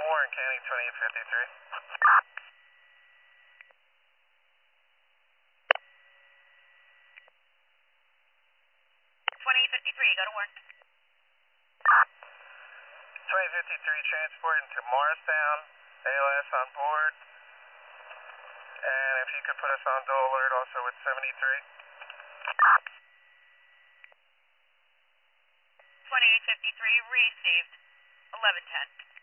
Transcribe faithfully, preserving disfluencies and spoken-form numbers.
Warren County, twenty-eight fifty-three. twenty-eight fifty-three, go to work. twenty fifty-three, transporting to Morristown, A L S on board. And if you could put us on dual alert also with seventy-three. twenty-eight fifty-three, received. eleven ten.